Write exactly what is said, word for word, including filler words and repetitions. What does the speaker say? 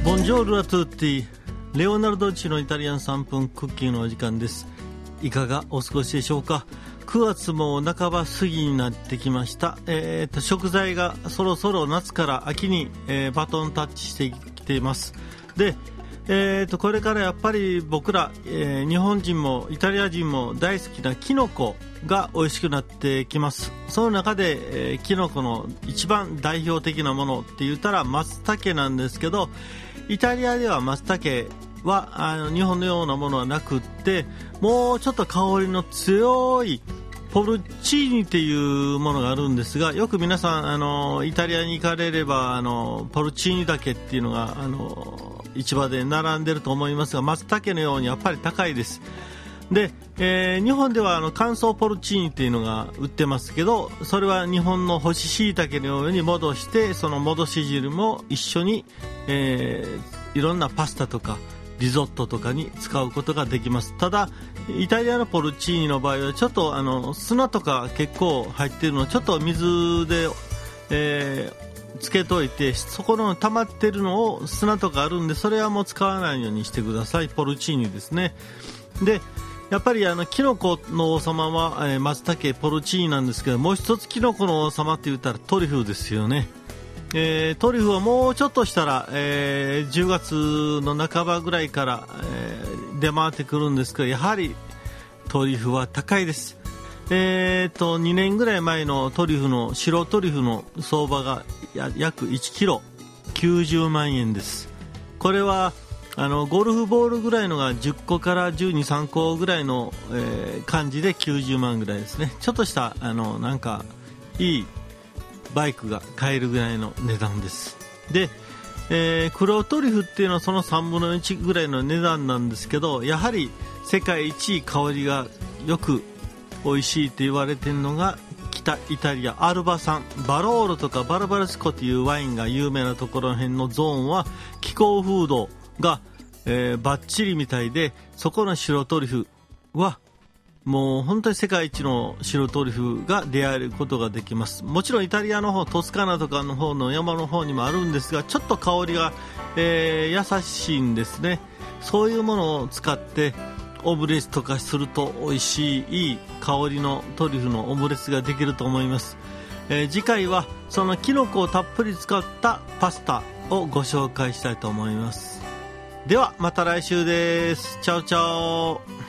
ボンジョールラトゥーティレオナルド・チのイタリアンさんぷんクッキングのお時間です。いかがお過ごしでしょうか。くがつも半ば過ぎになってきました。えー、と食材がそろそろ夏から秋に、えー、バトンタッチしてきています。で、えー、とこれからやっぱり僕ら、えー、日本人もイタリア人も大好きなキノコが美味しくなってきます。その中で、えー、キノコの一番代表的なものって言ったら松茸なんですけど、イタリアでは松茸はあの日本のようなものはなくって、もうちょっと香りの強いポルチーニっていうものがあるんですが、よく皆さんあのイタリアに行かれればあのポルチーニ茸っていうのがあの市場で並んでると思いますが、松茸のようにやっぱり高いです。で、えー、日本ではあの乾燥ポルチーニっていうのが売ってますけど、それは日本の干し椎茸のように戻して、その戻し汁も一緒に、えー、いろんなパスタとかリゾットとかに使うことができます。ただイタリアのポルチーニの場合はちょっとあの砂とか結構入っているのをちょっと水で、えー、つけといて、そこの溜まっているのを砂とかあるんで、それはもう使わないようにしてください。ポルチーニですね。でやっぱりあのキノコの王様は、えー、松茸ポルチーニなんですけど、もう一つキノコの王様って言ったらトリュフですよね。えー、トリュフはもうちょっとしたら、えー、じゅうがつの半ばぐらいから、えー、出回ってくるんですけど、やはりトリュフは高いです。えー、とにねんぐらい前のトリュフの白トリュフの相場がや約いちキロきゅうじゅうまんえんです。これはあのゴルフボールぐらいのがじゅっこからじゅうに、さんこぐらいの、えー、感じできゅうじゅうまんぐらいですね。ちょっとしたあのなんかいいバイクが買えるぐらいの値段です。で、えー、黒トリュフっていうのはそのさんぶんのいちぐらいの値段なんですけど、やはり世界一香りがよく美味しいと言われているのが北イタリアアルバ産、バローロとかバルバルスコというワインが有名なところら辺のゾーンは気候風土が、えー、バッチリみたいで、そこの白トリュフはもう本当に世界一の白トリュフが出会えることができます。もちろんイタリアの方、トスカナとかの方の山の方にもあるんですが、ちょっと香りが、えー、優しいんですね。そういうものを使ってオムレツとかすると美味しいいい香りのトリュフのオムレツができると思います。えー、次回はそのキノコをたっぷり使ったパスタをご紹介したいと思います。ではまた来週です。チャオチャオ。